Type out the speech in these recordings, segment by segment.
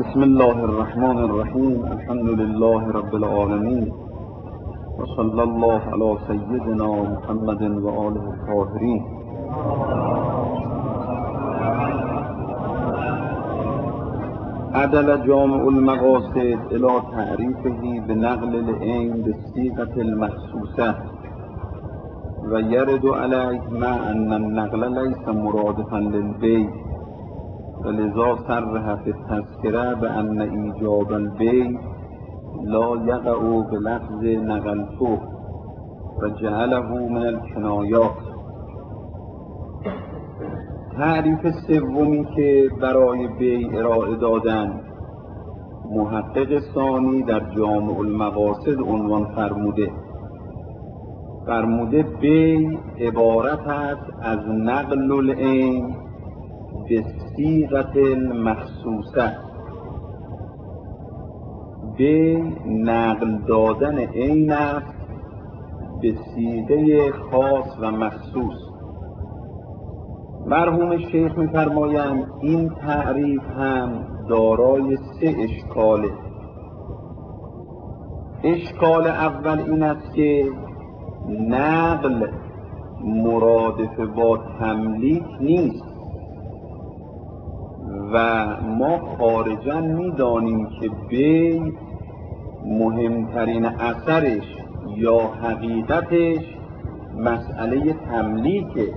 بسم الله الرحمن الرحیم. الحمد لله رب العالمین و صلی الله علی سیدنا محمد و آله الطاهرین. عدل جامع المقاصد الى تعریفه بنقل العین بالصیغة المخصوصة و یرد علیه مع ان النقل لیس مرادفا للبیع ولذا صرح في التذکرة بأن ایجاب البیع لا یقع بلفظ نقلته و جعله من الکنایات. تعریف سومی که برای بیع ارائه دادند محقق ثانی در جامع المقاصد عنوان فرموده بیع عبارت است از نقل العین به صیغة المخصوصه. بیع نقل دادن عین است به صیغه خاص و مخصوص. مرحوم شیخ می‌فرمایند این تعریف هم دارای 3 اشکاله. اشکال اول این است که نقل مرادف با تملیک نیست و ما خارجاً می‌دانیم که بیع مهمترین اثرش یا حقیقتش مسئله تملیکه.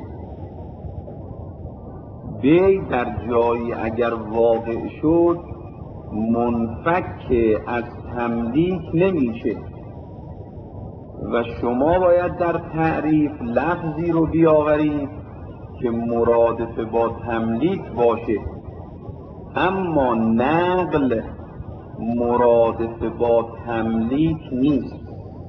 بیع در جایی اگر واقع شد منفک از تملیک نمیشه و شما باید در تعریف لفظی رو بیاورید که مرادف با تملیک باشه، اما نقل مرادف با تملیک نیست،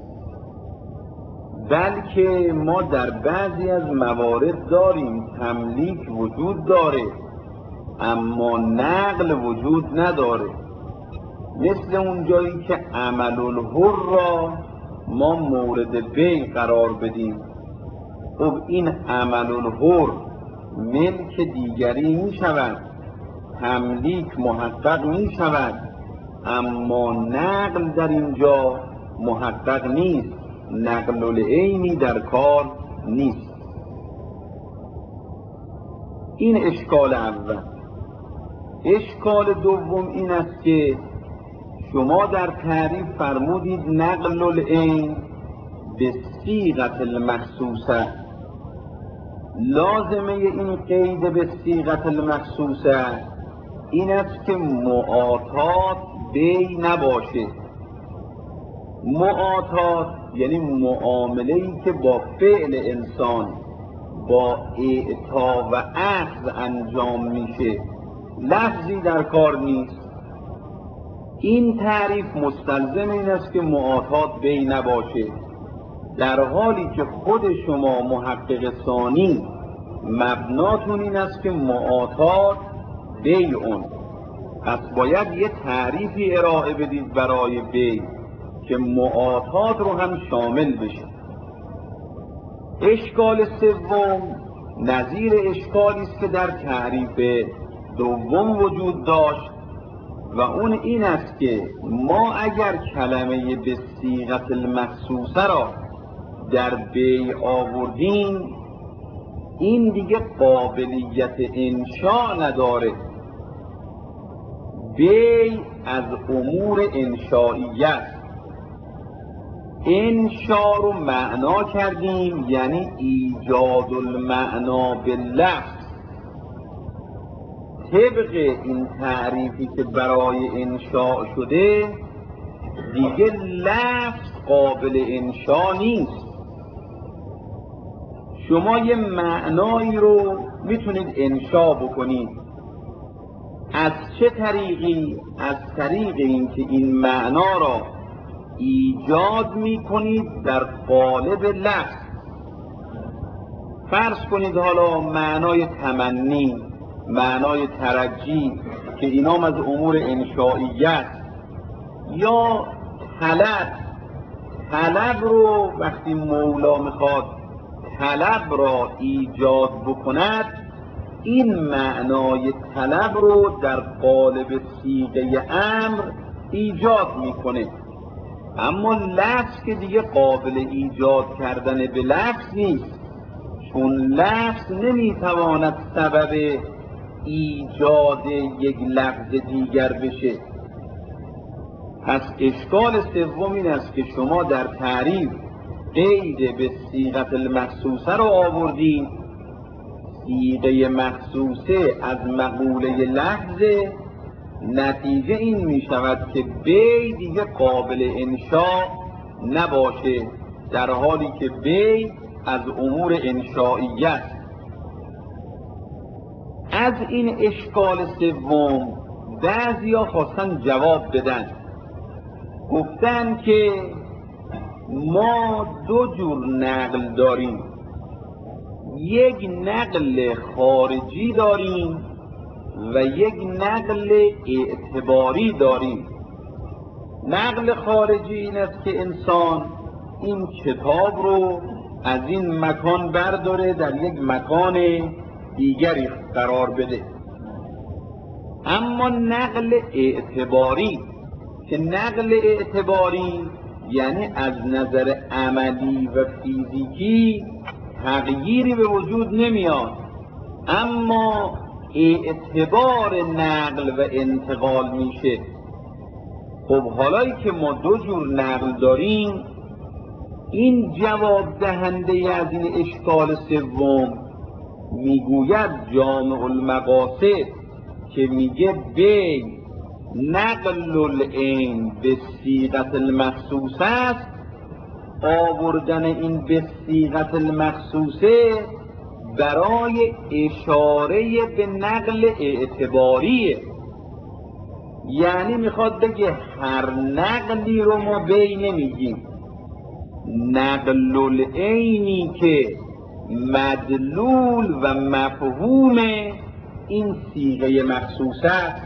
بلکه ما در بعضی از موارد داریم تملیک وجود داره اما نقل وجود نداره. مثل اون جایی که عمل الحر را ما مورد بیع قرار بدیم. خب این عمل الحر ملک دیگری می شود، تملیک محقق می شود، اما نقل در اینجا محقق نیست، نقل العینی در کار نیست. این اشکال اول. اشکال دوم این است که شما در تعریف فرمودید نقل العین به صیغة المخصوصه. لازمه این قید به صیغة المخصوصه این است که معاطات بیع نباشه. معاطات یعنی معامله‌ای که با فعل انسان با اعطا و اخذ انجام میشه، لفظی در کار نیست. این تعریف مستلزم این است که معاطات بیع نباشه، در حالی که خود شما محقق ثانی مبناتون این است که معاطات بیعون. پس باید یه تعریفی ارائه بدید برای بیع که معاطات رو هم شامل بشه. اشکال سوم نظیر اشکالی است که در تعریف دوم وجود داشت و اون این است که ما اگر کلمه به صیغة المخصوصه را در بیع آوردیم این دیگه قابلیت انشاء نداره. بیع از امور انشائیه است. انشاء رو معنا کردیم یعنی ایجاد المعنا باللفظ. طبق این تعریفی که برای انشاء شده دیگه لفظ قابل انشاء نیست. شما یه معنایی رو میتونید انشاء بکنید. از چه طریقی؟ از طریق اینکه این معنا را ایجاد میکنید در قالب لفظ. فرض کنید حالا معنای تمنی، معنای ترجی که اینام از امور انشائیت، یا طلب رو وقتی مولا میخواد طلب را ایجاد بکند این معنای طلب رو در قالب صیغه امر ایجاد میکنه. اما لفظ که دیگه قابل ایجاد کردن به لفظ نیست، چون لفظ نمیتواند سبب ایجاد یک لفظ دیگر بشه. پس اشکال سوم این است که شما در تعریف قید به صیغه المخصوصه رو آوردید. صیغه مخصوصه از مقوله لفظه، نتیجه این می شود که بی دیگه قابل انشاء نباشه، در حالی که بی از امور انشائیه است. از این اشکال سوم بعضیا خواستن جواب بدن، گفتن که ما دو جور نقل داریم، یک نقل خارجی داریم و یک نقل اعتباری داریم. نقل خارجی این است که انسان این کتاب رو از این مکان برداره در یک مکان دیگری قرار بده. اما نقل اعتباری، که نقل اعتباری یعنی از نظر عملی و فیزیکی تغییری به وجود نمیاد، اما اعتبار نقل و انتقال میشه. خب حالایی که ما دو جور نقل داریم، این جواب دهنده از این اشکال سوم میگوید جامع المقاصد که میگه بی نقل العین به صیغه المخصوصه است، آوردن این به صیغه المخصوصه برای اشاره به نقل اعتباریه. یعنی میخواد بگه هر نقلی رو ما بی نمیگیم، نقل العینی که مدلول و مفهوم این صیغه مخصوصه است،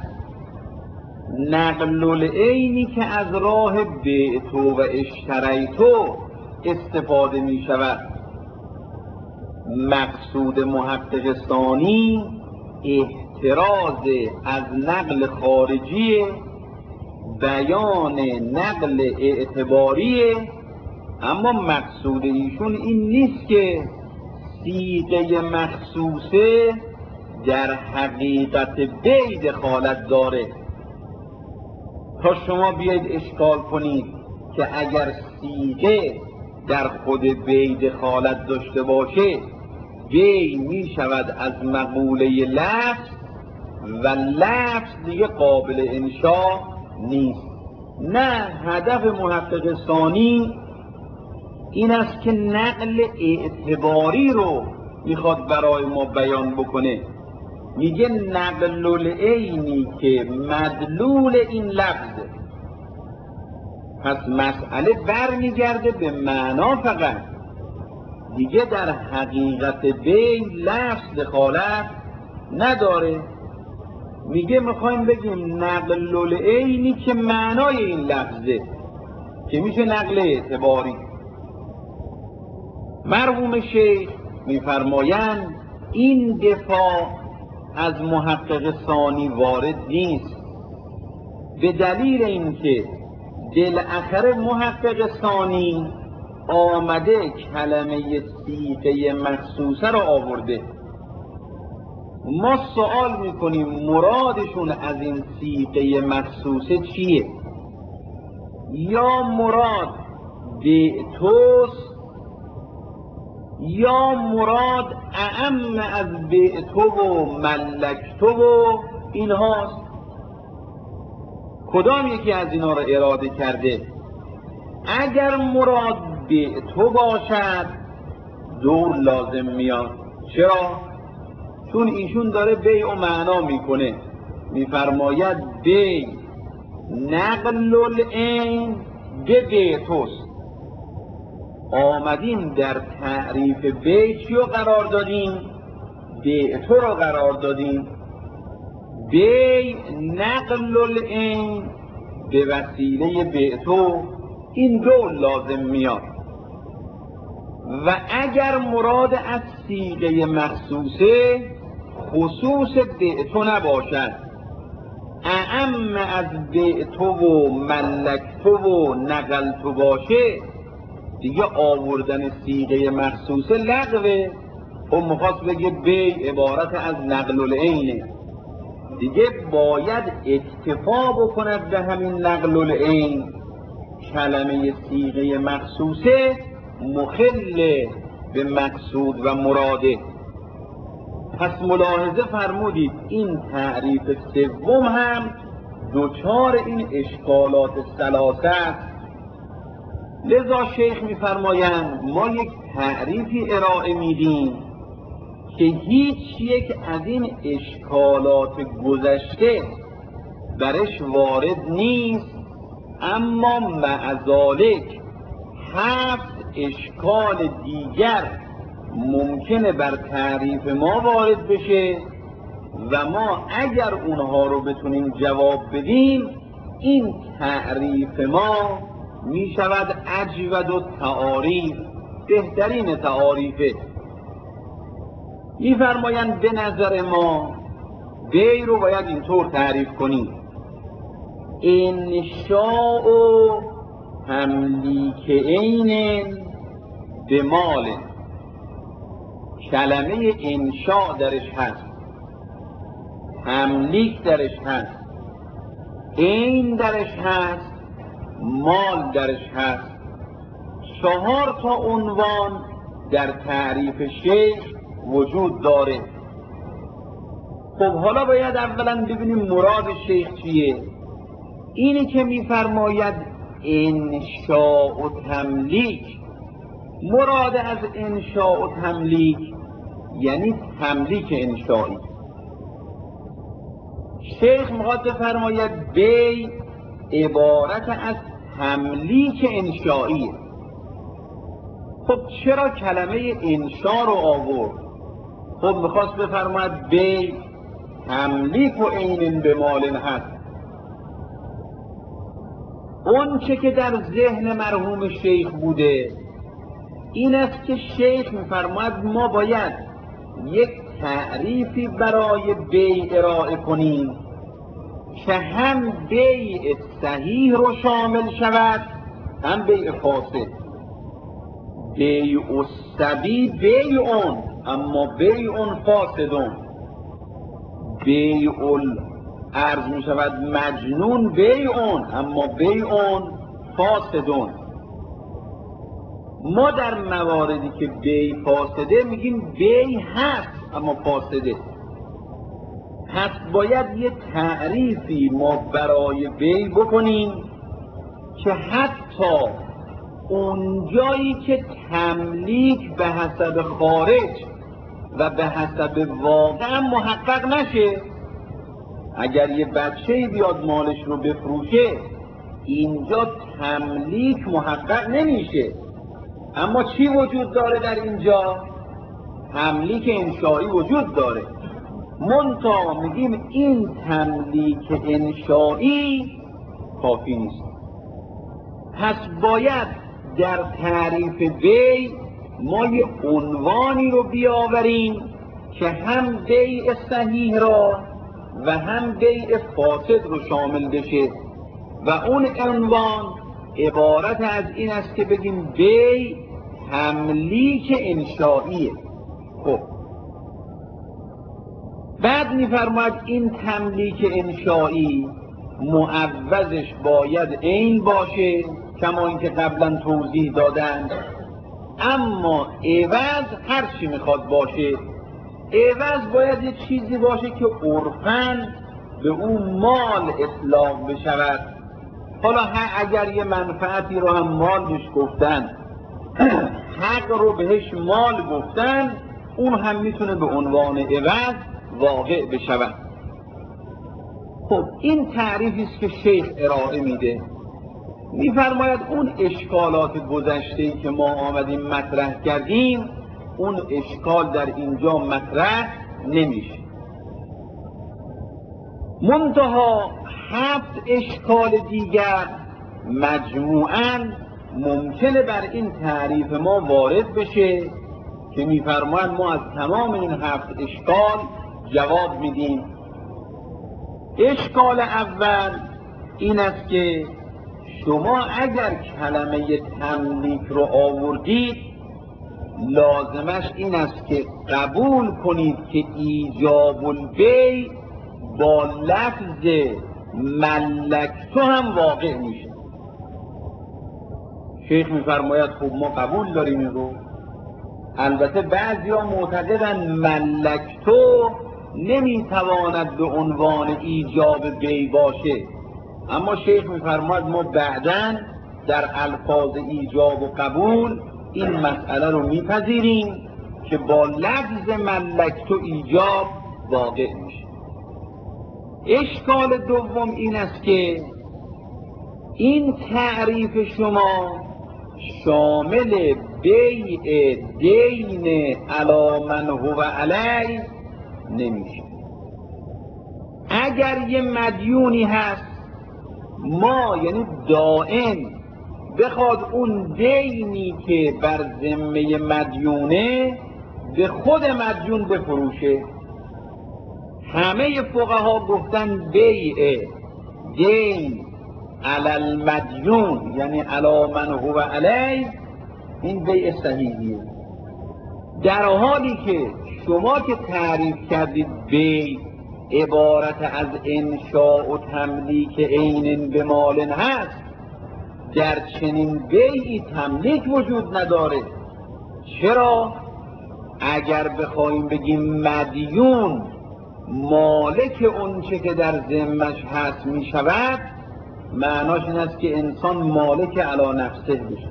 نقل العینی که از راه بعتو و اشتریتو استفاده می شود. مقصود محقق ثانی احتراز از نقل خارجی، بیان نقل اعتباریه. اما مقصود ایشون این نیست که صیغه مخصوصه در حقیقت بی دخالت داره، تا شما بیاید اشکال کنید که اگر صیغه در خود بی دخالت داشته باشه، بی می شود از مقوله لفظ و لفظ دیگه قابل انشاء نیست. نه، هدف محقق ثانی این است که نقل اعتباری رو میخواد برای ما بیان بکنه. میگه نقل العینی که مدلول این لفظه. پس مسئله برمیگرده به معنا فقط، دیگه در حقیقت بی لفظ دخالت نداره. میگه میخوایم بگیم نقل العینی که معنای این لفظه، که میشه نقل اعتباری. مرحوم شیخ میفرمایند این دفاع از محقق ثانی وارد نیست، به دلیل اینکه بالاخره محقق ثانی آمده کلمه صیغه مخصوصه رو آورده. ما سوال میکنیم مرادشون از این صیغه مخصوصه چیه؟ یا مراد بعتوست، یا مراد اعم از بعتو و ملکتو و اینهاست. کدام یکی از اینا رو اراده کرده؟ اگر مراد بعتو باشد دور لازم میاد. چرا؟ چون ایشون داره بیع و معنا میکنه، میفرماید بیع نقل العین به بعتوست. آمدیم در تعریف بیع چی رو قرار دادیم؟ بعتو رو قرار دادیم. بیع نقل العین به وسیله بعتو، این دو لازم میاد. و اگر مراد از صیغه مخصوصه، خصوص بعتو نباشد، اعم از بعتو و ملکتو و نقلتو باشه دیگه آوردن صیغه مخصوصه لغوه. خب میخواست بگه بی عبارت از نقل العینه، دیگه باید اکتفا بکند به همین نقل العین. کلمه صیغه مخصوصه مخل به مقصود و مراده. پس ملاحظه فرمودید این تعریف سوم هم دچار این اشکالات ثلاثه است. لذا شیخ می‌فرمایند ما یک تعریفی ارائه میدیم که هیچ یک از این اشکالات گذشته درش وارد نیست، اما مع ذالک 7 اشکال دیگر ممکنه بر تعریف ما وارد بشه و ما اگر اونها رو بتونیم جواب بدیم این تعریف ما می شود اجود و تعاریف، بهترین تعاریفه. می فرمایند به نظر ما بی رو باید اینطور تعریف کنیم: انشاء و تملیک عین به مال. کلمه انشاء درش هست، تملیک درش هست، عین درش هست، مال درش هست. 4 تا عنوان در تعریف شیخ وجود داره. خب حالا باید اولا ببینیم مراد شیخ چیه. اینی که میفرماید انشاء و تملیک، مراد از انشاء و تملیک یعنی تملیک انشایی. شیخ میخواد بفرماید بی عبارت از تملیک انشاییه. خب چرا کلمه انشا رو آورد؟ خب میخواست بفرماید بی تملیک و عین به مال هست. اون چه که در ذهن مرحوم شیخ بوده این است که شیخ میفرماید ما باید یک تعریفی برای بیع ارائه کنیم که هم بیع صحیح رو شامل شود هم بیع فاسد. بیع الصبی بیعون اما بیعون فاسدون، بیع عرض می شود مجنون بیعون اما بیعون فاسدون. ما در مواردی که بیع فاسده میگیم بیع هست اما فاسده. پس باید یه تعریفی ما برای بیع بکنیم که حتی اون جایی که تملیک به حسب خارج و به حسب واقع محقق نشه. اگر یه بچه بیاد مالش رو بفروشه اینجا تملیک محقق نمیشه، اما چی وجود داره در اینجا؟ تملیک انشایی وجود داره. منتها میگیم این تملیک انشایی کافی نیست. پس باید در تعریف بیع ما یه عنوانی رو بیاوریم که هم بیع صحیح را و هم بیع فاسد رو شامل بشه و اون عنوان عبارت از این است که بگیم بیع تملیک انشائیه. خب بعد میفرماید این تملیک انشائی معوضش باید عین باشه کما اینکه قبلا توضیح دادن، اما عوض هر چی میخواد باشه عوض باید یه چیزی باشه که عرفاً به اون مال اطلاق بشود. حالا اگر یه منفعتی رو هم مال بهش گفتن، حق رو بهش مال گفتن، اون هم میتونه به عنوان عوض واقع بشود. خب این تعریفی است که شیخ ارائه میده. میفرماید اون اشکالات گذشته‌ای که ما آمدیم مطرح کردیم اون اشکال در اینجا مطرح نمیشه. منتها 7 اشکال دیگر مجموعاً ممکنه بر این تعریف ما وارد بشه که میفرماید ما از تمام این 7 اشکال جواب میدیم. اشکال اول این است که شما اگر کلمه تملیک رو آوردید لازمش این است که قبول کنید که ایجاب البیع با لفظ ملکتو هم واقع میشه. شیخ میفرماید خب ما قبول داریم این رو، البته بعضیا معتقدن ملکتو نمیتواند به عنوان ایجاب بیع باشه، اما شیخ میفرماید ما بعداً در الفاظ ایجاب و قبول این مسئله رو میپذیریم که با لفظ ملکتو ایجاب واقع میشه. اشکال دوم این است که این تعریف شما شامل بیع دین علی من هو علی نمیشه. اگر یه مدیونی هست ما یعنی دائن بخواد اون دینی که بر ذمه مدیونه به خود مدیون بفروشه، همه فقها گفتن بیع دین علی المدیون یعنی علی من هو علی این بیع صحیحیه، در حالی که شما که تعریف کردید بیع عبارت از انشاء و تملیک عین به مال هست، در چنین بیعی تملیک وجود نداره. چرا؟ اگر بخوایم بگیم مدیون مالک اون چه که در ذمش هست می شود، معناش این است که انسان مالک علی نفسه بشه،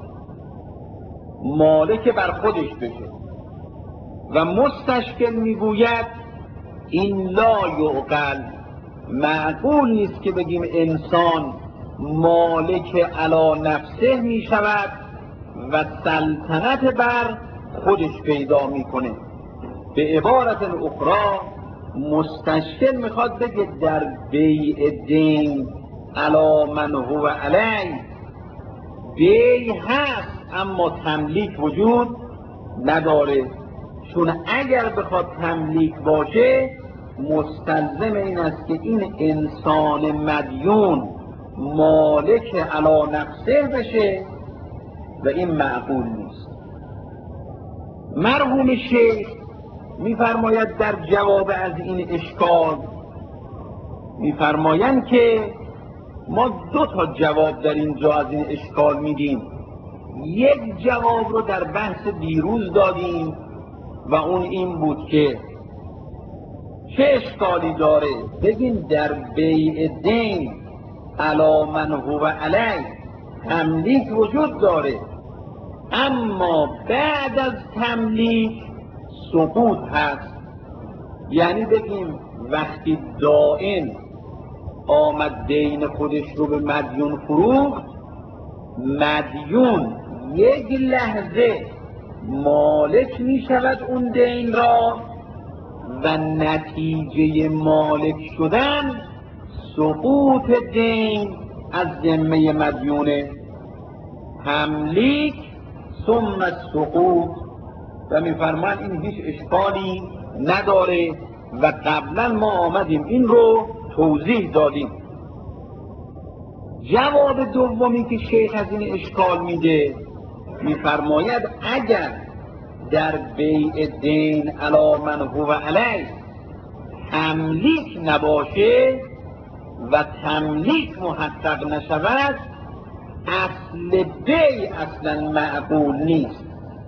مالک بر خودش بشه. و مستشکل میگوید این لا یعقل، معقول نیست که بگیم انسان مالک علی نفسه می شود و سلطنت بر خودش پیدا میکنه. به عبارت اخرى مستشکل میخواد بگه در بیع دین علی من هو علی بیع هست اما تملیک وجود نداره، چون اگر بخواد تملیک باشه مستلزم این است که این انسان مدیون مالک علی نفسه بشه و این معقول نیست. مرحوم شیخ میفرماید در جواب از این اشکال، میفرمایند که ما دو تا جواب در اینجا از این اشکال میدیم. یک جواب رو در بحث دیروز دادیم و اون این بود که چه اشکالی داره بگیم در بیع دین علی من هو علی تملیک وجود داره، اما بعد از تملیک سقوط هست. یعنی بگیم وقتی دائن آمد دین خودش رو به مدیون فروخت، مدیون یک لحظه مالک می شود اون دین را و نتیجه مالک شدن سقوط دین از ذمه مدیونه، تملیک ثم سقوط. و میفرمان این هیچ اشکالی نداره و قبلا ما آمدیم این رو توضیح دادیم. جواب دومی که شیخ از این اشکال میده، میفرماید اگر در بیع دین علی من هو علی تملیک نباشه و تملیک محقق نشود، اصل بیع اصلا معقول نیست.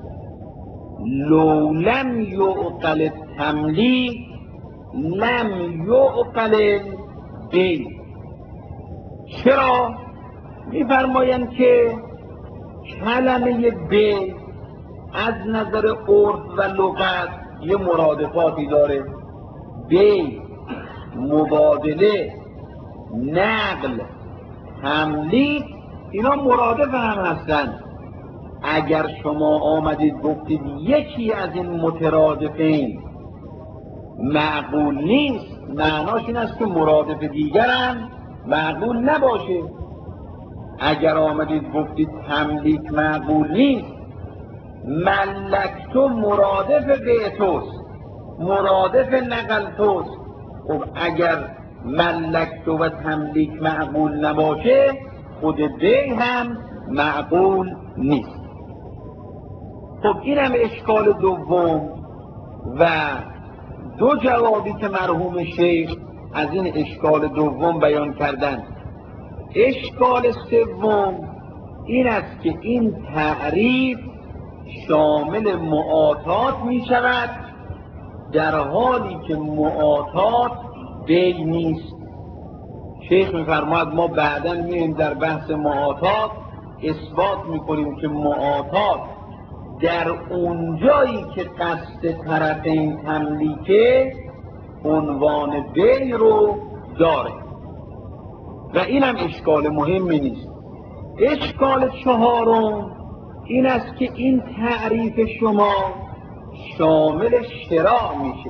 لو لم یعقل تملیک لم یعقل بیع. چرا؟ میفرمایند که کلمه بیع از نظر عرف و لغت یه مرادفاتی داره. بیع، مبادله، نقل، تملیک، اینا مرادف هم هستن. اگر شما آمدید گفتید یکی از این مترادفین معقول نیست، معناش این است که مرادف دیگرم معقول نباشه. اگر آمدید گفتید تملیک معقول نیست، ملکتو مرادف بیعتوست، مرادف نقل توست. خب اگر ملکت و تملیک معقول نباشه خود بی هم معقول نیست. خب اینم اشکال دوم و دو جوابی که مرحوم شیخ از این اشکال دوم بیان کردن. اشکال سوم این است که این تعریف شامل معاطات می شود در حالی که معاطات بی نیست. شیخ می فرماید ما بعداً میریم در بحث معاطات اثبات می کنیم که معاطات در اونجایی که قصد طرفین تملیکه عنوان بی رو داره و اینم اشکال مهمی نیست. اشکال چهارم این است که این تعریف شما شامل شراء میشه.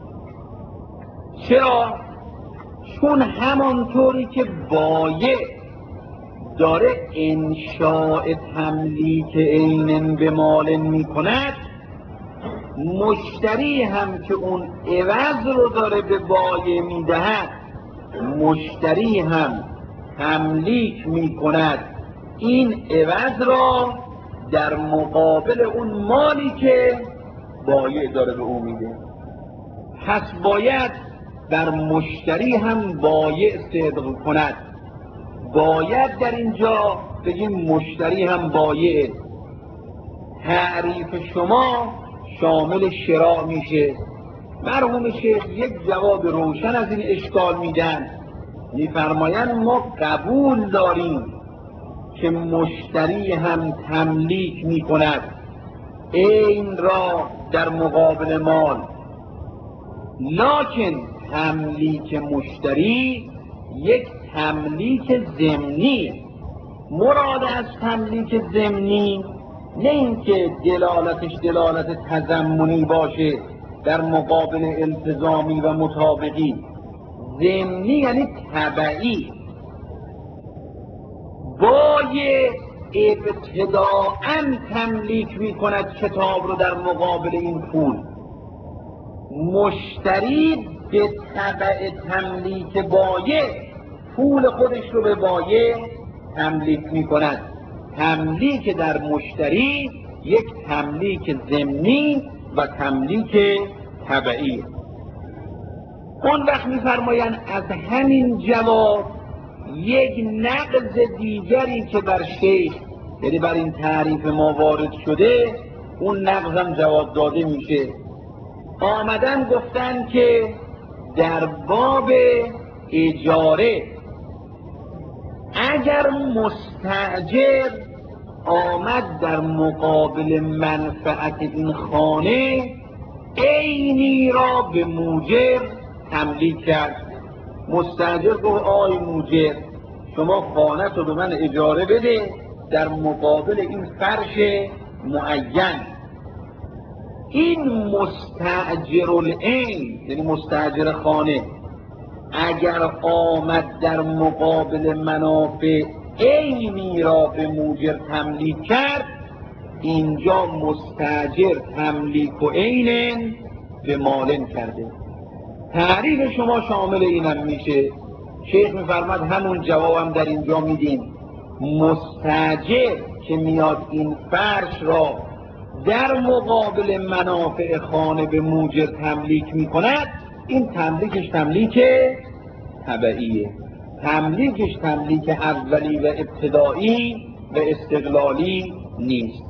چرا؟ چون همانطوری که بایع داره انشاء تملیک عین به مال می کند، مشتری هم که اون عوض رو داره به بایع می دهد، مشتری هم تملیک می کند این عوض را در مقابل اون مالی که بایع داره به اون میده. پس باید بر مشتری هم بایع صدق کند. باید در اینجا بگیم مشتری هم بایع. تعریف شما شامل شراء میشه. مرحوم شیخ یک جواب روشن از این اشکال میدن، میفرمایند ما قبول داریم که مشتری هم تملیک میکند عین را در مقابل مال، لکن تملیک مشتری یک تملیک ضمنی. مراد از تملیک ضمنی نه اینکه دلالتش دلالت تضمنی باشه در مقابل التزامی و مطابقی. ضمنی یعنی تبعی. بایع ابتداءً تملیک می کند کتاب رو در مقابل این پول، مشتری به تبع تملیک بایع پول خودش رو به بایع تملیک می کند. تملیک در مشتری یک تملیک ضمنی و تملیک تبعی. اون وقت می فرمایند از همین جواب یک نقض دیگری که بر شیخ یعنی بر این تعریف ما وارد شده، اون نقض هم جواب داده میشه. آمدن گفتن که در باب اجاره اگر مستأجر آمد در مقابل منفعت این خانه عینی را به موجر تملیک کرد. مستأجر گفت آی موجر شما خانه تو به من اجاره بده در مقابل این فرش معین. این مستأجر العین یعنی مستأجر خانه اگر آمد در مقابل منافع عینی را به موجر تملیک کرد، اینجا مستأجر تملیک و عین به مالن کرده. تعریف شما شامل اینم میشه. شیخ میفرماد همون جوابم در اینجا میدیم. مستأجر که میاد این فرش را در مقابل منافع خانه به موجر تملیک میکند، این تملیکش تملیک تبعیه. تملیکش تملیک اولی و ابتدایی و استقلالی نیست.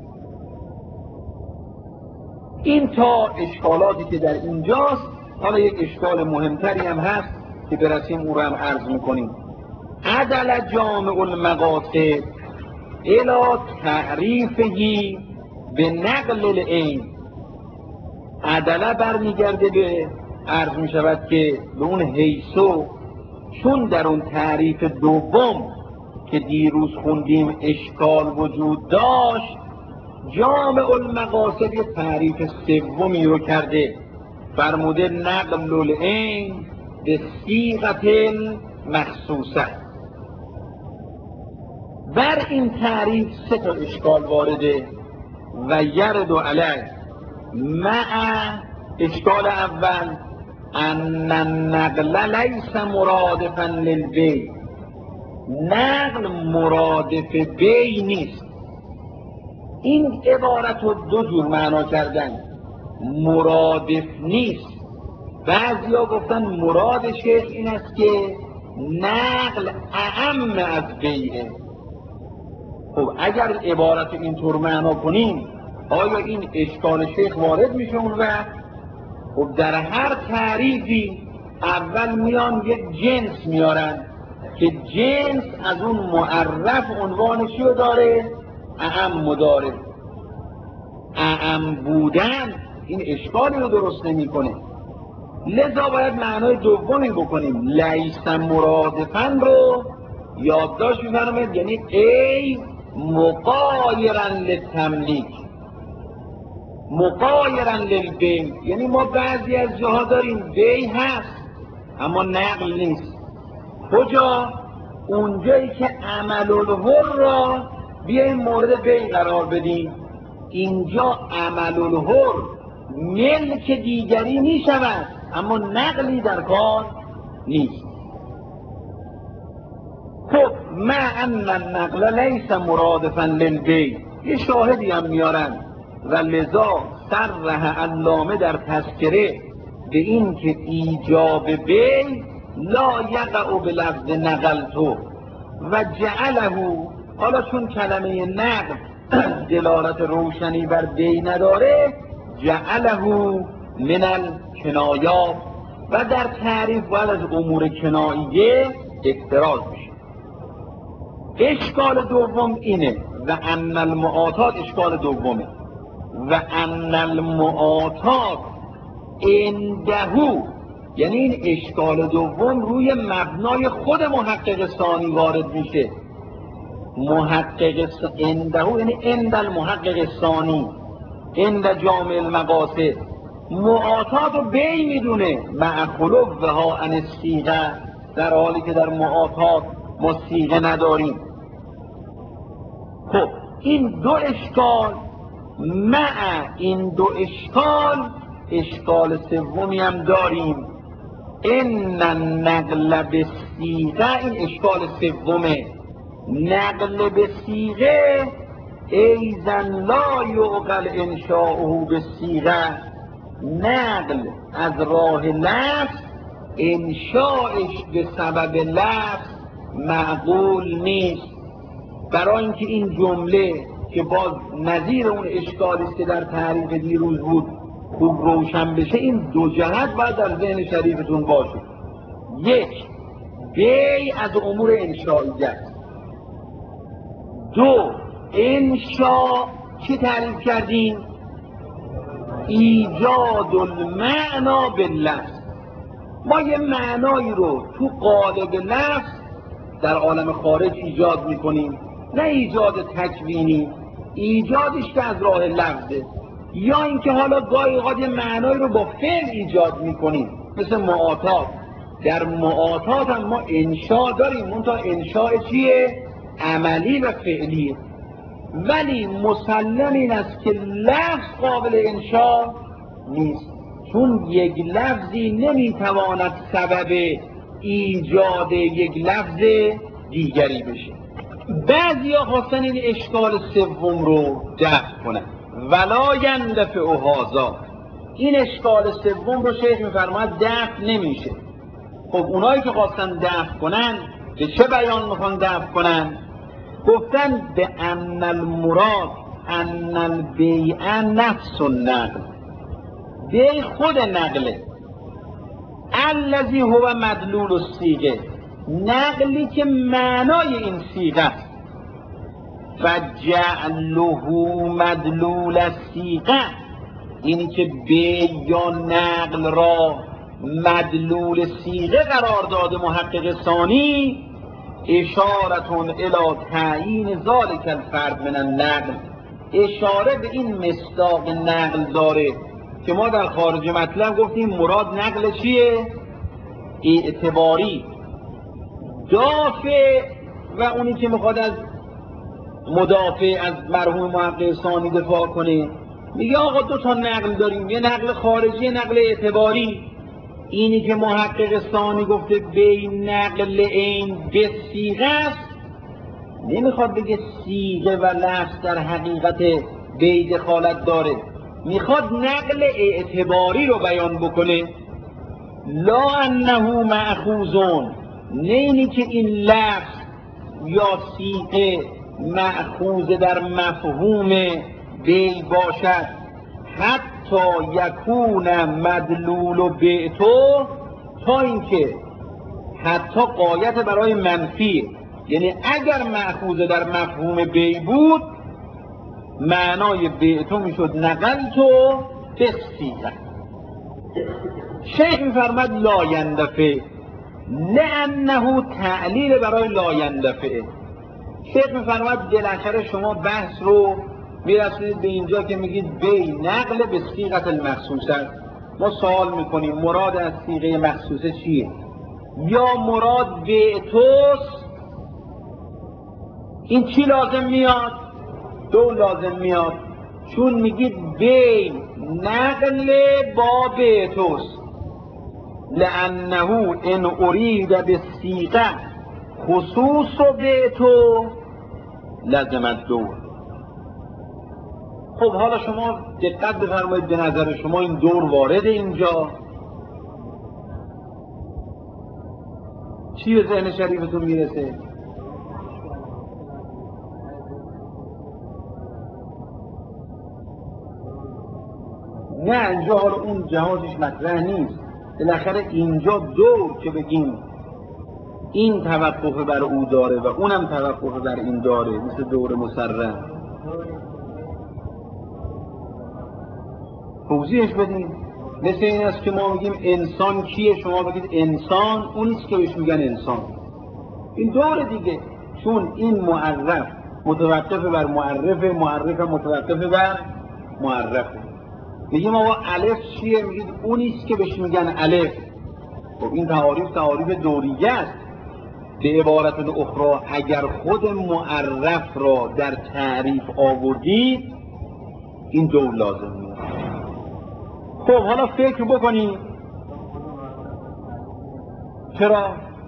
این تا اشکالاتی که در اینجاست. حالا یک اشکال مهمتری هم هست که برسیم او رو هم عرض میکنیم. عدل جامع المقاصد الی تعریفهی به نقل العین. عدله برمیگرده به عرض میشود که به اون حیثو، چون در اون تعریف دوم که دیروز خوندیم اشکال وجود داشت، جامع المقاصد یه تعریف سومی رو کرده، فرموده نقل العین به صیغت مخصوصه. بر این تعریف سه تا اشکال وارده و یرد علیه مع اشکال اول ان النقل لیس مرادفا للبیع، نقل مرادف بی نیست. این عبارت رو دو جور معنا کردن، مرادف نیست. بعضیا گفتن مراد شیخ این است که نقل اعم از بیعه. خب اگر عبارت اینطور معنا کنیم آیا این اشکال شیخ وارد میشه اون وقت؟ خب در هر تعریفی اول میان یک جنس میارن که جنس از اون معرف عنوانشی رو داره، اعم داره. اعم بودن این اشکالی رو درست نمی کنه، لذا باید معنای دومی بکنیم. لیس مرادفن رو یادداشت می‌فرماید، یعنی ای مقایرن للتملیک، مقایرن للبیع. یعنی ما بعضی از جاها داریم بیع هست اما نقل نیست. کجا؟ اونجایی که عمل الحر را بیاییم مورد بیع قرار بدیم. اینجا عمل الحر ملک دیگری می شود اما نقلی در کار نیست. خب ما ان النقل لیس مرادفا للبیع، یه شاهدی هم میارن و لذا صرح علامه در تذکره به این که ایجاب بیع لا یقع بلفظ نقلتو و جعله. حالا چون کلمه نقل دلالت روشنی بر بیع نداره، جعله من الکنایات، و در تعریف باید از امور کناییه احتراز بشه. اشکال دوم اینه و ان المعاطات، اشکال دومه و ان المعاطات اندهو، یعنی این اشکال دوم روی مبنای خود محقق ثانی وارد میشه. محقق اندهو یعنی اند المحقق ثانی، اند جامع المقاصد، معاطات رو بی میدونه مع خلوها عن الصیغه، در حالی که در معاطات ما صیغه نداریم. خب این دو اشکال مع این دو اشکال، اشکال سومی هم داریم، ان النقل بالصیغه. این اشکال سومه، نقل به صیغه ایزن لا یعقل انشاؤه بالصیغه، نقل از راه لفظ انشاءش به سبب لفظ معقول نیست. برای اینکه این جمله که باز نظیر اون اشکالی است که در تعریف دیروز بود خوب روشن بشه، این دو جهت باید در ذهن شریفتون باشه. یک، بیع از امور انشائیه است. دو، انشاء چی تعریف کردیم؟ ایجاد المعنا باللفظ. ما یه معنایی رو تو قالب لفظ در عالم خارج ایجاد میکنیم، نه ایجاد تکوینی، ایجادش که از راه لفظه. یا اینکه حالا گاهی اوقات یه معنایی رو با فعل ایجاد میکنیم، مثل معاطات. در معاطات هم ما انشاء داریم، اون تا انشاء چیه؟ عملی و فعلیه. ولی مسلم این است که لفظ قابل انشاء نیست، چون یک لفظی نمیتواند سبب ایجاد یک لفظ دیگری بشه. بعضیا خواستن این اشکال سوم رو دفع کنن، ولا یندفع هذا. این اشکال سوم رو شیخ میفرماید دفع نمیشه. خب اونایی که خواستن دفع کنن به چه بیان میخوان دفع کنن؟ گفتن به ان المراد ان البیع نفس النقل، بیع خود نقله، الذی هو مدلول الصیغه، نقلی که معنای این صیغه است. فجعله مدلول الصیغه، اینی که بیع یا نقل را مدلول صیغه قرار داده محقق ثانی، اشارتون الی تعیین ذالک الفرد من النقل، اشاره به این مصداق نقل داره که ما در خارج مطلب گفتیم مراد نقل چیه؟ اعتباری. دافع و اونی که میخواد از مدافع از مرحوم محقق ثانی دفاع کنه، میگه آقا دو تا نقل داریم، یه نقل خارجی، یه نقل اعتباری. اینی که محقق ثانی گفته بین نقل عین به صیغه است، نمیخواد بگه صیغه و لفظ در حقیقت بی دخالت داره، میخواد نقل اعتباری رو بیان بکنه. لا انه مأخوذون، نه اینی که این لفظ یا صیغه مأخوذ در مفهوم بی باشد، حتی یکون مدلول و بعتو، تا اینکه حتی قایت برای منفی، یعنی اگر مأخوذ در مفهوم بی بود معنای بعتو میشد نقلتو بصیغه. شیخ میفرمد لا یندفع، لانه تعلیل برای لا یندفع. شیخ میفرماد بالاخره شما بحث رو میرسونید به اینجا که میگید بی نقل به صیغه المخصوصه. ما سوال میکنیم مراد از صیغه مخصوصه چیه؟ یا مراد بعتوست؟ این چی لازم میاد؟ دو لازم میاد، چون میگید بی نقل با بعتوست. لانه ان ارید به صیغه خصوص و بعتو لازمت دور. خب حالا شما دقت بفرمایید، به نظر شما این دور وارد اینجا چی به ذهن شریفتون میرسه؟ نه اینجا حالا اون جهازش مطرح نیست. بالاخره اینجا دور که بگیم این توقف بر او داره و اونم توقف بر این داره، مثل دور مسرح. توضیحش بدیم. مثل این است که ما میگیم انسان کیه، شما بگید انسان اونیست که بهش میگن انسان. این دور دیگه، چون این معرف متوقف بر معرفه، معرف متوقف بر معرفه. میگیم آقا الف چیه؟ میگید اونیست که بهش میگن الف. خب این تعاریف دوریه است. به عبارت اخرى اگر خود معرف را در تعریف آوردید این دور لازم میاد. خب حالا فکر بکنید چرا؟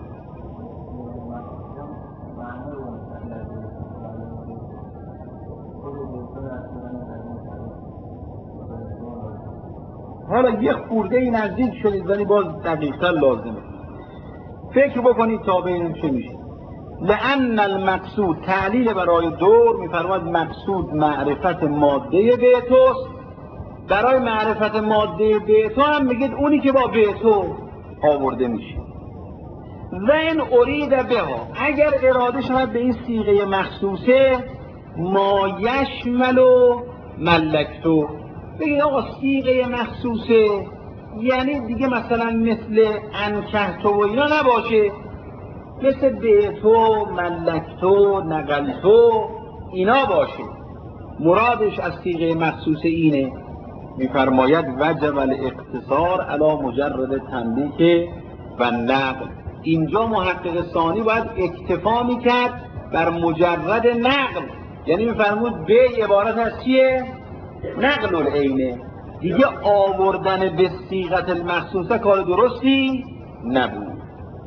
حالا یه خورده نزدیک شدید ولی باز دقیق‌تر لازمه. فکر بکنید تا ببینید چه میشه. لأن المقصود تعلیل برای دور میفرماد مقصود معرفت ماده بعتوست. برای معرفت ماده بعتو هم میگید اونی که با بعتو آورده میشه. و این ارید بها، اگر اراده شود به این صیغه مخصوصه ما یشمل و ملکتو، بگید آقا صیغه مخصوصه یعنی دیگه مثلا مثل انکهتو و اینا نباشه، مثل بعتو، ملکتو، نقلتو اینا باشه. مرادش از صیغه مخصوصه اینه. میفرماید وجب الاقتصار علی مجرد تملیک و نقل. اینجا محقق ثانی باید اکتفا میکرد بر مجرد نقل، یعنی میفرمود به عبارت از چیه؟ نقل العینه. دیگه آوردن به صیغه المخصوصه کار درستی نبود.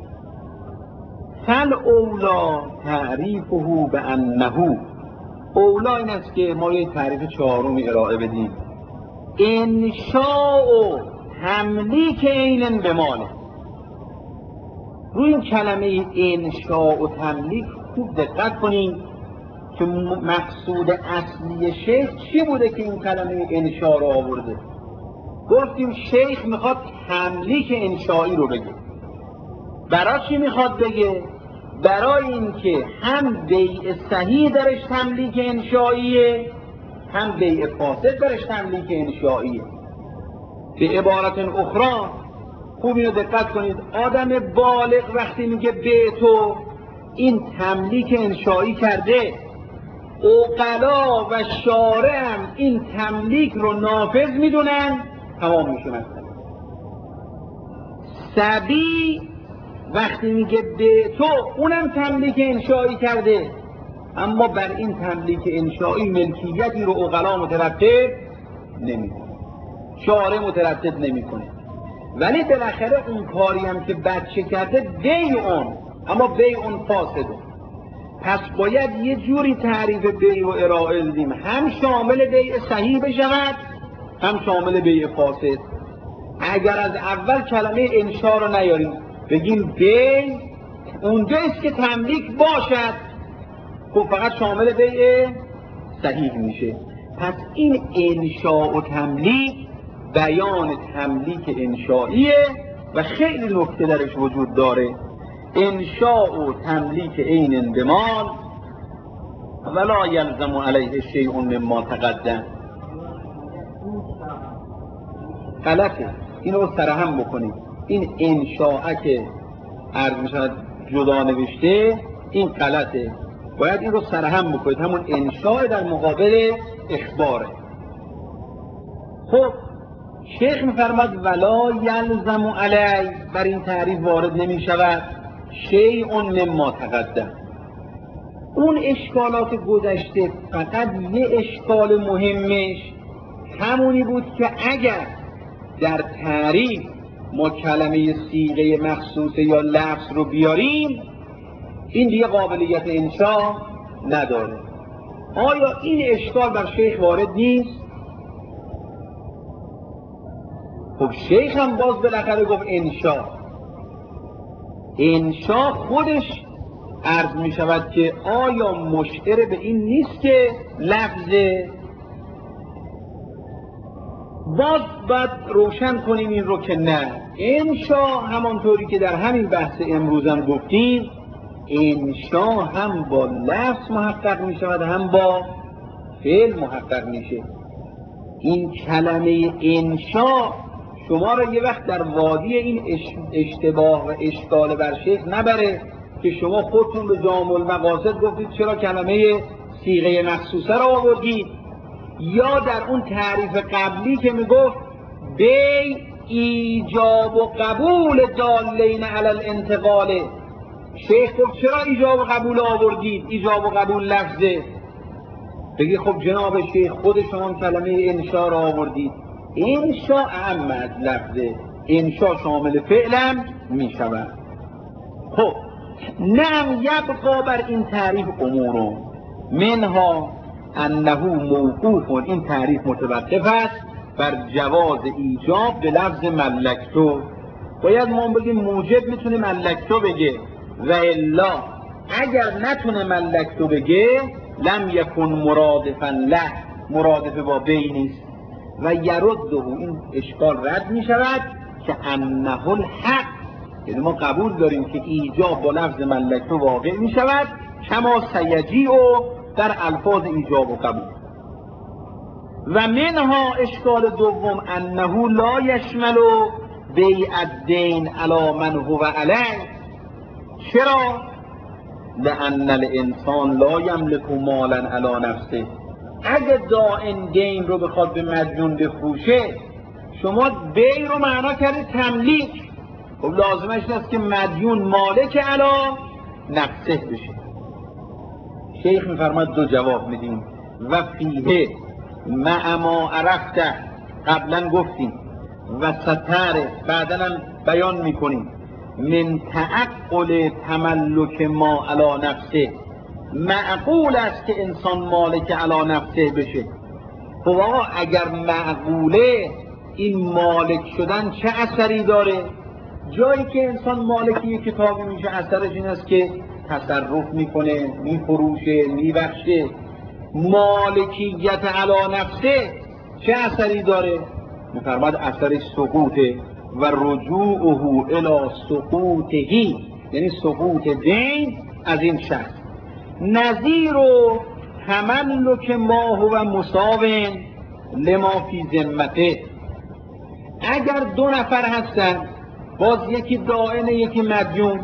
فل اولا تعریفه به انه، اولا این است که ما یه تعریف چهارمی ارائه بدیم. انشاء و تملیک عین به مانه. روی این کلمه انشاء و تملیک خوب دقت کنید که مقصود اصلی شیخ چی بوده که این کلمه انشاء رو آورده. گفتیم شیخ میخواد تملیک انشایی رو بگه. برای چی میخواد بگه؟ برای اینکه هم بیع صحیح درش تملیک انشاییه، هم بیع فاسد درش تملیک انشاییه. به عبارت اخرى خوب اینو دقت کنید، آدم بالغ وقتی میگه بعتو این تملیک انشایی کرده، عقلا و شارع هم این تملیک رو نافذ میدونن، تمام میشه مثلا. صبی وقتی میگه بعتو اونم تملیک انشایی کرده، اما بر این تملیک انشایی ملکیتی رو عقلا مترتب نمیکنه، شارع متردد نمیکنه. ولی بالاخره اون کاری هم که بچه کرده بیعون، اما بیعون فاسده. پس باید یه جوری تعریف بیع و ارائه بدیم هم شامل بیع صحیح بشود هم شامل بیع فاسد. اگر از اول کلمه انشا رو نیاریم بگیم بیع اونجاییست که تملیک باشد، خب فقط شامل بیع صحیح میشه. پس این انشاء و تملیک بیان تملیک انشائیه و خیلی نکته درش وجود داره. انشاء و تملیک عین اندمال ولا یلزم علیه شیء مما تقدم. غلطه، اینو سرهم بکنید. این انشاء که عرض میشود جدا نوشته این غلطه، باید این رو سرهم بکنید. همون انشاء در مقابل اخباره. خب شیخ میفرماد ولا یلزم علی، بر این تعریف وارد نمی شود شیء مما تقدم. اون اشکالات گذشته فقط یه اشکال مهمش همونی بود که اگر در تعریف ما کلمه صیغه مخصوصه یا لفظ رو بیاریم این دیگه قابلیت انشاء نداره. آیا این اشکال بر شیخ وارد نیست؟ خب شیخ هم باز بالاخره گفت انشاء خودش عرض می شود که آیا مشعر به این نیست که لفظه؟ باز باید روشن کنیم این رو که نه، انشاء همانطوری که در همین بحث امروزم گفتیم انشاء هم با لفظ محقق می شود هم با فعل محقق میشه. این کلمه انشاء شما را یه وقت در وادی این اشتباه و اشکال بر شیخ نبره که شما خودتون به جامع المقاصد گفتید چرا کلمه صیغه مخصوصه را آوردید، یا در اون تعریف قبلی که میگفت بی ایجاب و قبول دالین علی الانتقال، شیخ گفت چرا ایجاب و قبول آوردید؟ ایجاب و قبول لفظه. بگی خب جناب شیخ خود شما کلمه انشاء را آوردید، انشاء اعم از لفظه، انشاء شامل فعلم می شود. خب نعم یبقا بر این تعریف امور منها انه موقوف، این تعریف متوقف است بر جواز ایجاب به لفظ ملکتو. باید ما بگیم موجب میتونه ملکتو بگه و الا اگر نتونه ملکتو بگه لم یکن مرادفا له، مرادف با بی نیست. و یرده، این اشکال رد می شود که انه الحق، یعنی ما قبول داریم که ایجاب با لفظ ملکتو واقع می شود کما سیجی و در الفاظ ایجاب و قبول. و منها اشکال دوم انه لا یشمل بیع الدین علی من هو علیه. چرا؟ لأن الانسان لا یملک مالا علی نفسه. اگه دائن دین رو بخواد به مدیون بفروشه، شما بیع رو معنا کردید تملیک، خب لازمش این است که مدیون مالک علی نفسه بشه. شیخ میفرماد دو جواب میدیم. و فیه مع ما عرفته، قبلا گفتیم و ستاره بعدا هم بیان میکنیم، من تعقل تملک ما علی نفسه، معقول است که انسان مالک علی نفسه بشه. خب آقا اگر معقوله این مالک شدن چه اثری داره؟ جایی که انسان مالکی یک کتابی میشه اثرش این است که تصرف میکنه، میفروشه، میبخشه. مالکیت علی نفسه چه اثری داره؟ میفرماد اثرش سقوطه و رجوعه الی سقوطهی، یعنی سقوط دین از این شخص. نظیر و تملک ما هو مساوین لما فی ذمته. اگر دو نفر هستن، باز یکی دائن یکی مدیون،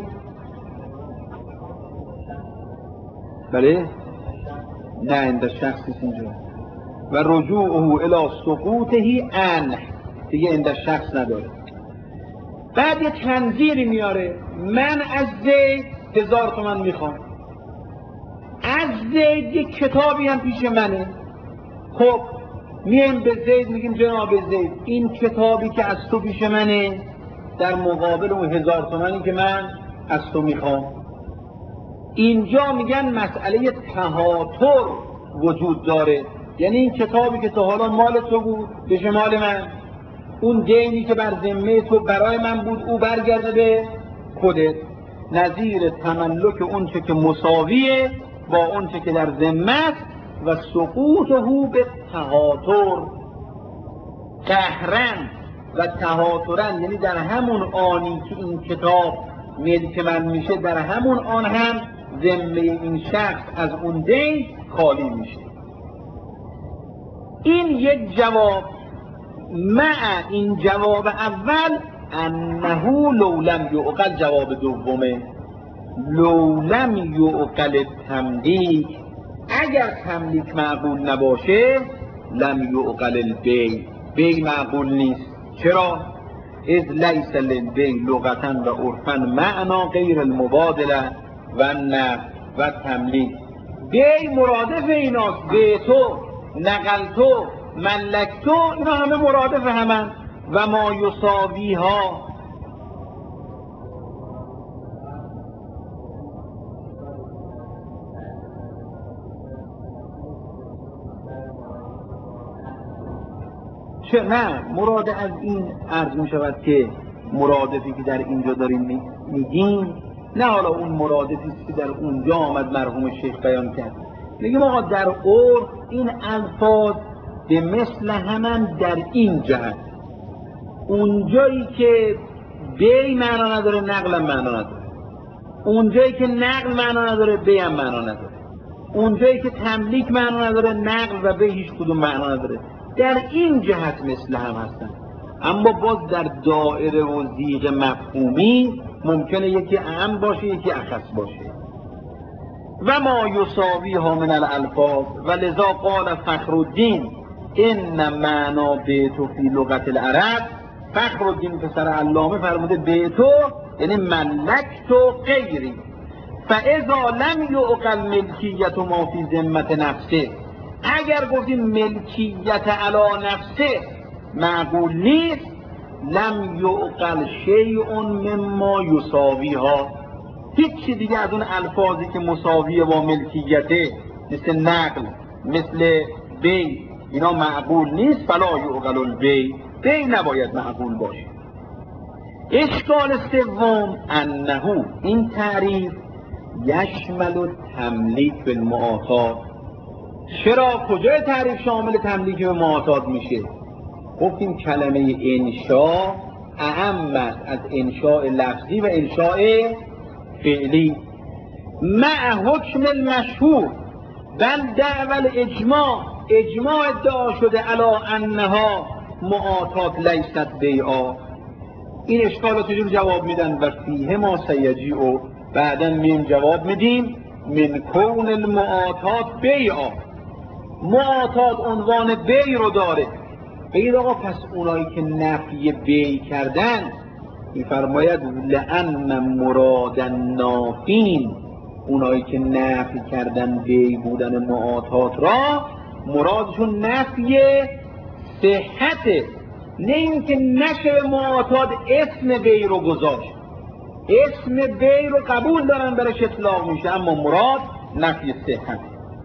بله؟ نه اند شخصی اینجا. و رجوعه الی سقوطهی ان، دیگه اند شخص نداره. بعد یه تنظیری میاره، من از زید 1000 تومان میخوام، از زید یک کتابی هم پیش منه. خب میایم به زید میگیم جناب زید این کتابی که از تو پیش منه در مقابل اون 1000 تومانی که من از تو میخوام. اینجا میگن مسئله تهاتر وجود داره، یعنی این کتابی که تا حالا مال تو بود بشه مال من، اون دینی که بر ذمه تو برای من بود او برگرده به خودت، نظیر تملک اون چه که مساویه با اون چه که در ذمه است و سقوطه به تهاتر قهرن و تهاترن، یعنی در همون آنی که این کتاب ملک من میشه در همون آن هم ذمه این شخص از اون دین خالی میشه. این یک جواب. مع این جواب اول انه لولم یعقل، جواب دومه لولم یعقل تملیک، اگر تملیک معقول نباشه لم یعقل البی، بی معقول نیست. چرا؟ اذ لیس للبی لغتا و عرفا معنا غیر المبادله و نقل و تملیک. بی مرادف ایناست، به تو، نقل تو، ملک تو، اینا همه مرادف همن. و ما یساوی ها چه نه مراد از این عرض می شود که مرادفی که در اینجا داریم میگیم نه حالا اون مرادفی که در اونجا آمد مرحوم شیخ بیان کرد. میگیم آقا در عرف این الفاظ به مثل همان در این جهت، اونجایی که بی معنا نداره نقل معنا نداره، اونجایی که نقل معنا نداره بی هم معنا نداره، اونجایی که تملیک معنا نداره نقل و بی هیچ کدوم معنا نداره، در این جهت مثل هم هستن. اما باز در دائره و زیغ مفهومی ممکنه یکی اعم باشه یکی اخص باشه. و ما یساوی ها من الالفاظ و لذا قال فخرالدین ان معنا بیتو فی لغت العرب. فخرالدین پسر علامه فرموده بیتو یعنی ملکتو غیری، فاذا لم یعقل ملکیت ما فی ذمت نفسه، اگر گفتیم ملکیت علی نفسه معقول نیست، لم یعقل شیء مما یساویها، هیچ دیگه از اون الفاظی که مساویه با ملکیته مثل نقل مثل بی اینا معقول نیست. فلا یعقل البی، بی نباید معقول باشه. اشکال سوم انه این تعریف یشمل تملیک بالمعاطات. چرا کجای تعریف شامل تملیک به معاطات میشه؟ گفتیم کلمه انشاء اعم است از انشاء لفظی و انشاء فعلی. مع حکم المشهور بل دعوی اجماع، اجماع ادعا شده علی انها معاطات لیست بیعا. این اشکال رو چجور جواب میدن؟ و فیه ما سیجیع، و بعدا میم جواب میدیم من کون المعاطات بیعا، معاطات عنوان بی رو داره. بگید آقا پس اونایی که نفی بی کردن میفرماید لأن مراد نافین، اونایی که نفی کردن بی بودن معاطات را مرادشون نفی صحته، نه اینکه نشه معاطات اسم بی رو گذاشت. اسم بی رو قبول دارن برش اطلاق میشه اما مراد نفی صحت.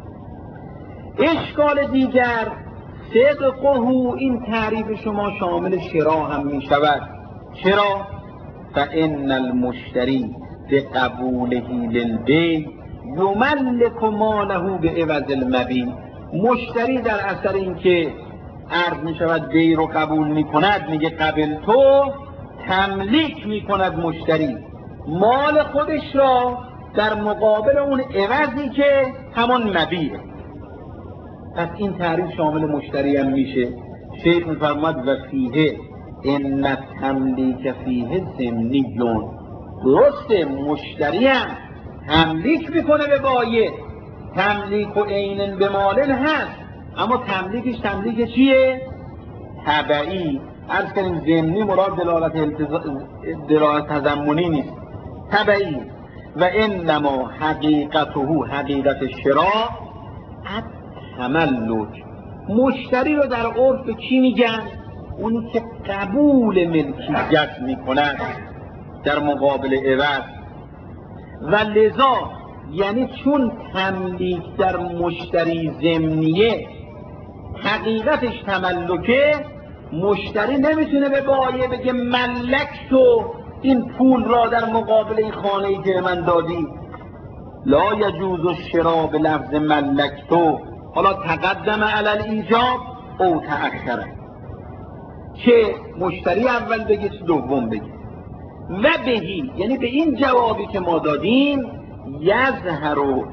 اشکال دیگر صدقه، این تعریف شما شامل شرا هم می شود. چرا؟ فإن المشتری بقبوله للبی یملک ماله بعوض المبی. مشتری در اثر اینکه عرض می شود بی رو قبول می کند، میگه قبل تو، تملیک می کند مشتری مال خودش را در مقابل اون عوضی که همون مبیه. پس این تعریف شامل مشتری هم میشه. شیخ میفرماد و فیه ان تملیک فیه ضمنیون، درسته مشتری هم تملیک میکنه به بایع، تملیک و عین به مالن هست، اما تملیکش تملیک چیه؟ تبعی. عرض کنیم ضمنی مراد دلالت تضمنی نیست، تبعی. و انما حقیقته، حقیقت شراء تملک، مشتری رو در عرف کی میگن؟ اونی که قبول ملکیت میکند در مقابل عوض. و لذا یعنی چون تملیک در مشتری ضمنیه حقیقتش تملکه، مشتری نمیتونه به بایع بگه ملک تو این پول را در مقابل این خانه‌ای که من دادی. لا یجوز الشراء به لفظ ملک تو، حالا تقدم علی الایجاب او تأخره، که مشتری اول بگه دوم بگه. و بهی یعنی به این جوابی که ما دادیم یظهر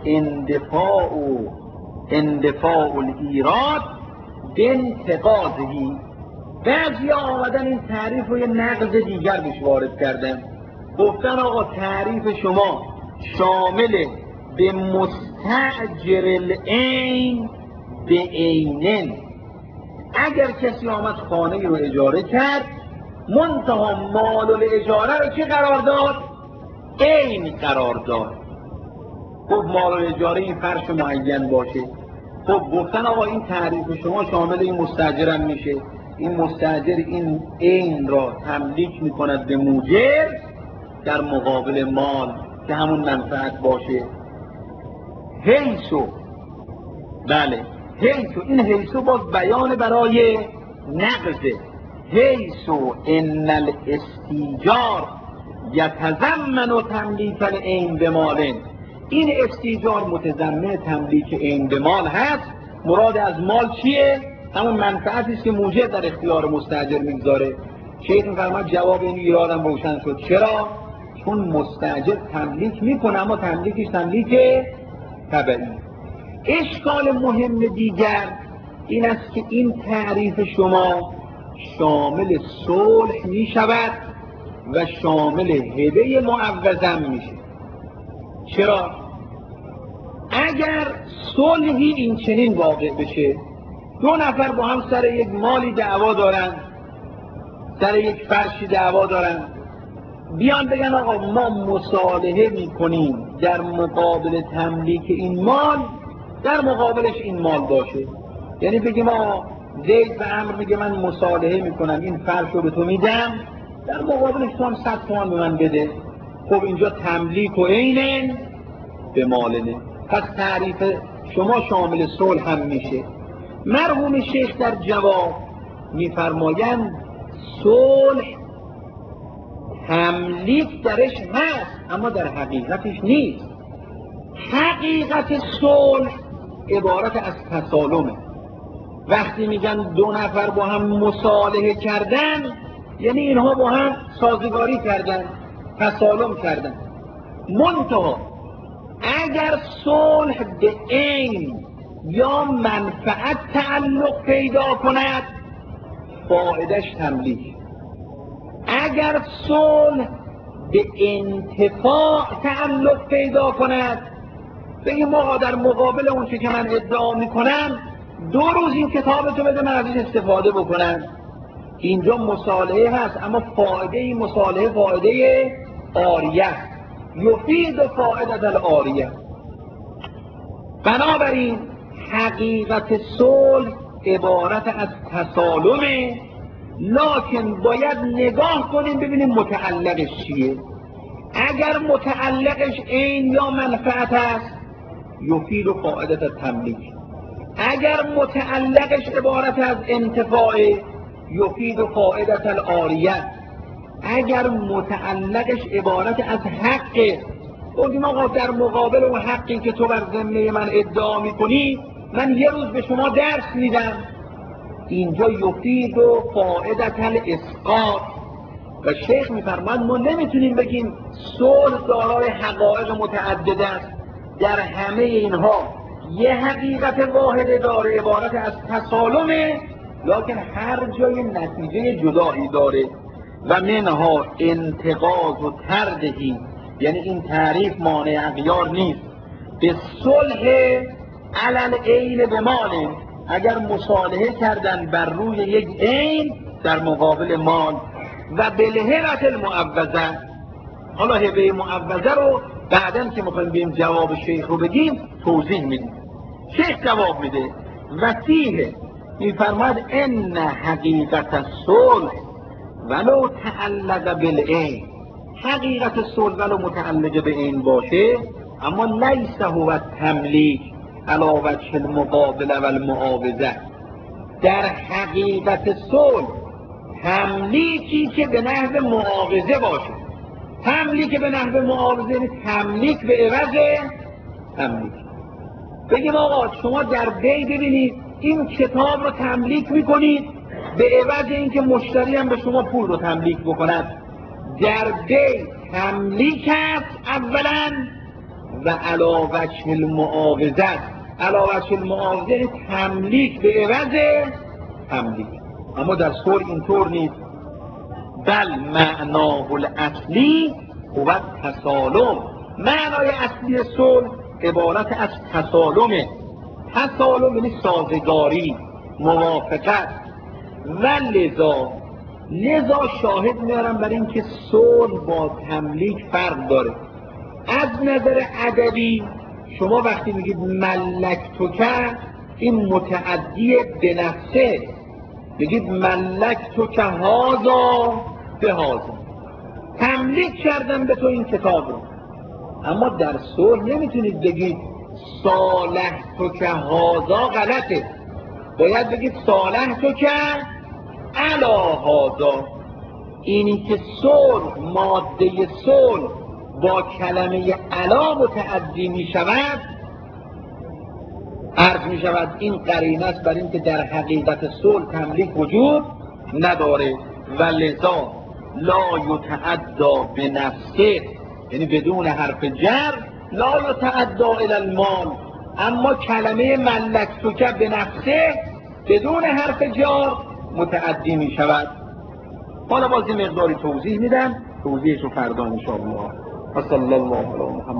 اندفاع الایراد بانتقاضه. بعضی آمدن این تعریف رو یه نقض دیگر بهش وارد کردن، گفتن آقا تعریف شما شامل به مستأجر العین به عینن. اگر کسی آمد خانه رو اجاره کرد، منتها مال الاجاره رو چه قرار داد؟ عین قرار داد. خب مال الاجاره این فرش معین باشه. خب گفتن آقا این تعریف شما شامل این مستاجر هم میشه. این مستاجر این عین را تملیک میکند به موجر در مقابل مال که همون منفعت باشه. حیثو، بله حیثو، این حیثو باز بیان برای نقضه. حیثو ان الاستیجار یتضمن تملیک العین به مال. این استیجار متضمن تملیک عین به مال هست. مراد از مال چیه؟ همون منفعتی است که موجب در اختیار مستاجر میگذاره. شیخ می‌فرماید جواب این ایرادم روشن شد. چرا؟ چون مستاجر تملیک میکنه اما تملیکش تملیک تبعی. اشکال مهم دیگر این است که این تعریف شما شامل صلح می شود و شامل هبه معوضم میشه. چرا؟ اگر صلحی این چنین واقع بشه، دو نفر با هم سر یک مالی دعوا دارن، سر یک فرشی دعوا دارن، بیان بگن آقا ما مصالحه میکنیم در مقابل تملیک این مال، در مقابلش این مال باشه. یعنی بگیم آقا زید به عمرو میگه من مصالحه میکنم این فرش رو به تو میدم، در مقابلش تو هم 100 تومان به من بده. خب اینجا تملیک و عین به مالنه. پس تعریف شما شامل صلح هم میشه. مرحوم شیخ در جواب میفرمایند صلح تملیک درش هست اما در حقیقتش نیست. حقیقت صلح عبارت از تسالمه. وقتی میگن دو نفر با هم مصالحه کردن، یعنی اینها با هم سازگاری کردن، تسالم کردن. منتها اگر صلح به عین یا منفعت تعلق پیدا کند، فایدهش تملیک. اگر صلح به انتفاع تعلق پیدا کند، بگیم ما در مقابل اون چه که من ادعا میکنم 2 روز این کتاب تو بده من ازش استفاده بکنم، اینجا مصالحه هست اما فایده این مصالحه فایده عاریه، یفید فایده العاریه. بنابراین حقیقت صلح عبارت از تسالمه، لکن باید نگاه کنیم ببینیم متعلقش چیه. اگر متعلقش عین یا منفعت است، یفید فایده التملیک. اگر متعلقش عبارت از انتفاع، یفید فایده العاریه. اگر متعلقش عبارت از حق، بگیم آقا در مقابل اون حقی که تو بر ذمه من ادعا میکنی من 1 روز به شما درس میدم، اینجا یفید و فائدة الاسقاط. و شیخ میفرماید ما نمیتونیم بگیم صلح دارای حقایق متعدد است، در همه اینها یه حقیقت واحد داره عبارت از تسالمه، لکن هر جای نتیجه جدایی داره. و منها انتقاض و تردهی، یعنی این تعریف مانع اغیار نیست. به صلح علل عین به مال، اگر مصالحه کردن بر روی یک عین در مقابل مال. و بالهبة المعوضه، حالا هبه معوضه رو بعداً که میخوایم بیم جواب شیخ رو بگیم توضیح میدیم. شیخ جواب میده و فیه میفرماید ان حقیقت الصلح ولو تعلق بالعین، حقیقت صلح ولو متعلق به عین باشه اما لیس هو التملیک علی وجه المقابله و المعاوضه. در حقیقت صلح تملیکی که به نحو معاوضه باشه، تملیک به نحو معاوضه یعنی تملیک به عوض تملیک. بگیم آقا شما در دی ببینید این کتاب رو تملیک میکنید به عوض اینکه مشتری هم به شما پول رو تملیک بکند. در دی تملیک است اولا و علی وجه المعاوضه، علی وجه المعاوضه یعنی تملیک به عوض تملیک. اما در صلح اینطور نیست. بل معناه الاصلی هو التسالم، معنای اصلی صلح عبارت از تسالمه. تسالم یعنی سازگاری، موافقت. و لذا شاهد میارم برای اینکه صلح با تملیک فرق داره. از نظر ادبی شما وقتی میگید ملکتک این متعدی به نفسه، بگید ملکتک هذا به هذا، تملیک کردم به تو این کتاب رو. اما در صلح نمیتونید بگید صالحتک هذا، غلطه. باید بگید صالحتک علی هذا. اینی که صلح، ماده صلح با کلمه علا متعدی می شود، عرض می شود این قرینه است بر این که در حقیقت صلح تملیک وجود نداره. و لذا لا یتعدی به نفسه، یعنی بدون حرف جر لا یتعدی الی المال. اما کلمه ملکتک به نفسه بدون حرف جار متعدی می شود. حالا باز مقداری توضیح میدم، توضیحش رو فردا ان شاء الله. و صلی الله علی محمد.